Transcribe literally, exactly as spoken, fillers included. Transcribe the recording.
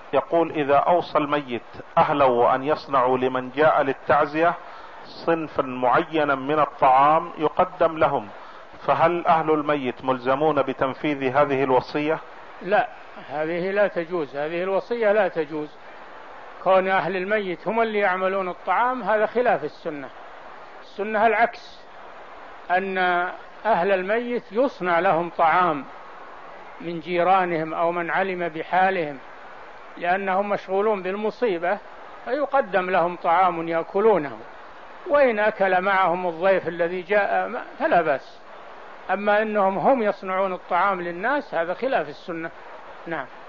يقول: إذا أوصى الميت أهله وأن يصنعوا لمن جاء للتعزية صنفا معينا من الطعام يقدم لهم، فهل أهل الميت ملزمون بتنفيذ هذه الوصية؟ لا، هذه لا تجوز، هذه الوصية لا تجوز. كون أهل الميت هم اللي يعملون الطعام هذا خلاف السنة. السنة العكس، أن أهل الميت يصنع لهم طعام من جيرانهم أو من علم بحالهم لأنهم مشغولون بالمصيبة، فيقدم لهم طعام يأكلونه، وإن أكل معهم الضيف الذي جاء فلا بأس. أما أنهم هم يصنعون الطعام للناس هذا خلاف السنة. نعم.